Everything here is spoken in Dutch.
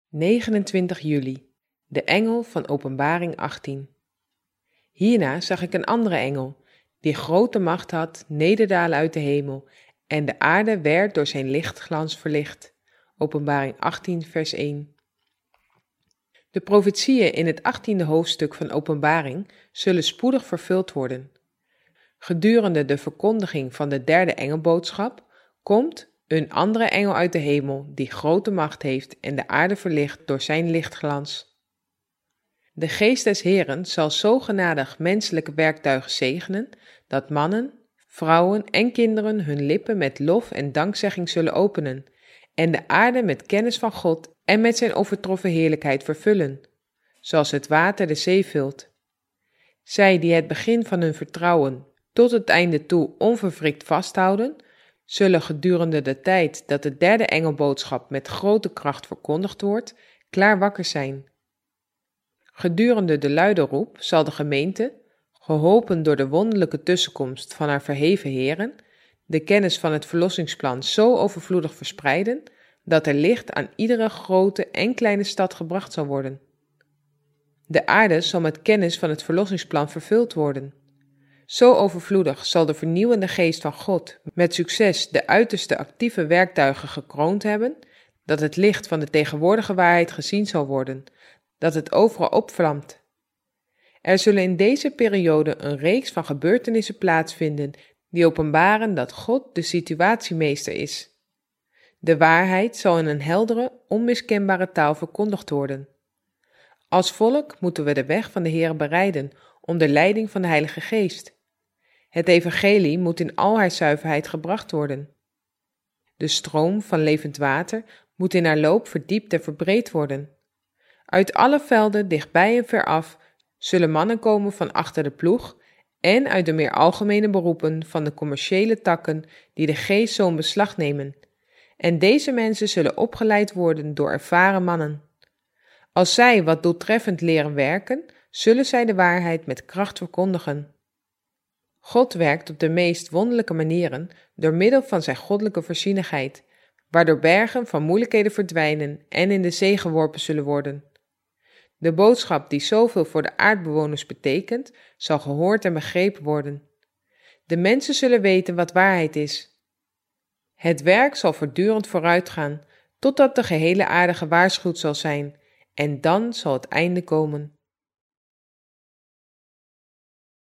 29 juli, de engel van Openbaring 18. Hierna zag ik een andere engel, die grote macht had, nederdalen uit de hemel, en de aarde werd door zijn lichtglans verlicht. Openbaring 18, vers 1. De profetieën in het 18e hoofdstuk van Openbaring zullen spoedig vervuld worden. Gedurende de verkondiging van de derde engelboodschap komt een andere engel uit de hemel die grote macht heeft en de aarde verlicht door zijn lichtglans. De geest des Heren zal zo genadig menselijke werktuigen zegenen, dat mannen, vrouwen en kinderen hun lippen met lof en dankzegging zullen openen, en de aarde met kennis van God en met zijn overtroffen heerlijkheid vervullen, zoals het water de zee vult. Zij die het begin van hun vertrouwen tot het einde toe onverwrikt vasthouden, zullen gedurende de tijd dat de derde engelboodschap met grote kracht verkondigd wordt, klaar wakker zijn. Gedurende de luide roep zal de gemeente, geholpen door de wonderlijke tussenkomst van haar verheven heren, de kennis van het verlossingsplan zo overvloedig verspreiden, dat er licht aan iedere grote en kleine stad gebracht zal worden. De aarde zal met kennis van het verlossingsplan vervuld worden. Zo overvloedig zal de vernieuwende geest van God met succes de uiterste actieve werktuigen gekroond hebben, dat het licht van de tegenwoordige waarheid gezien zal worden, dat het overal opvlamt. Er zullen in deze periode een reeks van gebeurtenissen plaatsvinden die openbaren dat God de situatiemeester is. De waarheid zal in een heldere, onmiskenbare taal verkondigd worden. Als volk moeten we de weg van de Heer bereiden onder leiding van de Heilige Geest. Het evangelie moet in al haar zuiverheid gebracht worden. De stroom van levend water moet in haar loop verdiept en verbreed worden. Uit alle velden, dichtbij en veraf, zullen mannen komen van achter de ploeg en uit de meer algemene beroepen van de commerciële takken die de geest zo in beslag nemen. En deze mensen zullen opgeleid worden door ervaren mannen. Als zij wat doeltreffend leren werken, zullen zij de waarheid met kracht verkondigen. God werkt op de meest wonderlijke manieren door middel van zijn goddelijke voorzienigheid, waardoor bergen van moeilijkheden verdwijnen en in de zee geworpen zullen worden. De boodschap die zoveel voor de aardbewoners betekent, zal gehoord en begrepen worden. De mensen zullen weten wat waarheid is. Het werk zal voortdurend vooruitgaan, totdat de gehele aarde gewaarschuwd zal zijn, en dan zal het einde komen.